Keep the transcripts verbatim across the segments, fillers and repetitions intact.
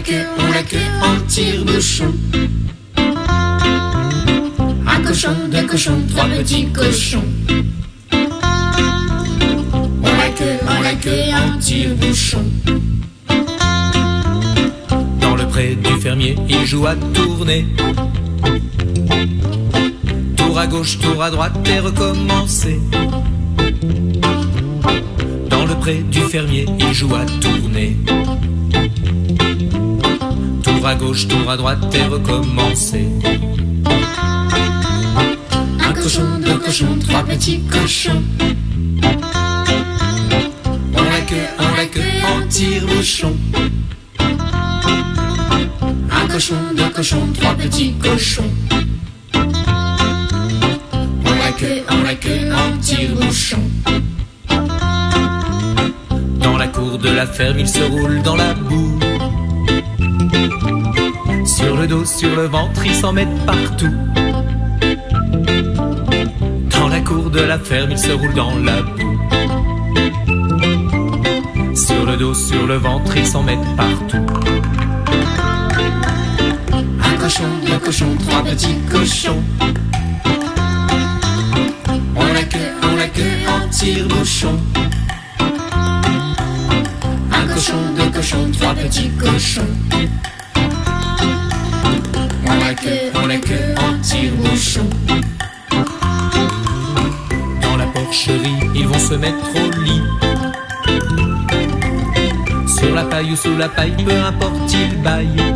queue, on la queue en tire-bouchon. Un cochon, deux cochons, trois petits cochons. On la queue, on la queue en tire-bouchon. Dans le pré du fermier, il joue à tourner. Tour à gauche, tour à droite et recommencer. Dans le pré du fermier, il joue à tourner. Tour à gauche, tour à droite et recommencer. Un cochon, deux cochons, trois petits cochons. On la queue, on la queue en tire-bouchon. Un cochon, deux cochons, trois petits cochons. On la queue, on la queue en tire-bouchon. Dans la cour de la ferme, il se roule dans la boue. Sur le dos, sur le ventre, ils s'en mettent partout. Dans la cour de la ferme, ils se roulent dans la boue. Sur le dos, sur le ventre, ils s'en mettent partout. Un cochon, deux cochons, trois petits cochons. On la queue, on la queue en tire-bouchon. Un cochon, deux cochons, trois petits cochons. On la queue, on la queue en tire-bouchon. Dans la porcherie, ils vont se mettre au lit. Sur la paille ou sous la paille, peu importe, ils baillent.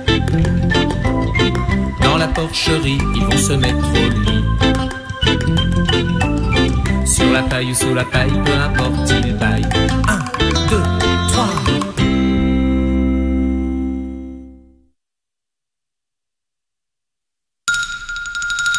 Dans la porcherie, ils vont se mettre au lit. Sur la paille ou sous la paille, peu importe, ils baillent.